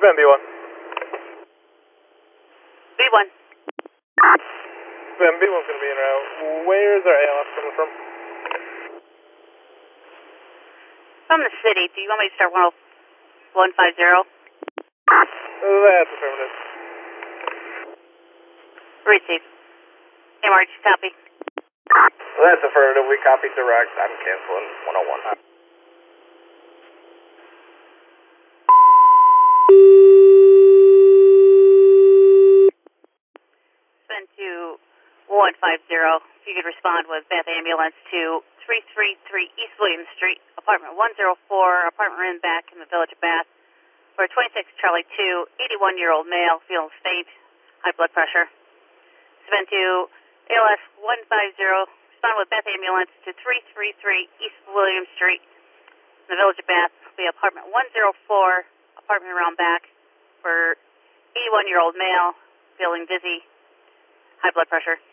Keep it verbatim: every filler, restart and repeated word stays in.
Ben B one. B one. Ben B one's going to be en route. Where's our A L S coming from? From the city. Do you want me to start one five zero? That's affirmative. Receive. M R G, copy. That's affirmative. We copy direct. I'm canceling one oh one. Send to one five zero. If you could respond with Bath Ambulance to three three three East William Street, apartment one oh four, apartment in back in the village of Bath, for twenty-six Charlie two, eighty-one-year-old male, feeling faint, high blood pressure. Send to A L S one five zero. Respond with Bath Ambulance to three three three East William Street, in the village of Bath, the apartment one oh four, apartment around back, for eighty-one-year-old male, feeling dizzy, high blood pressure.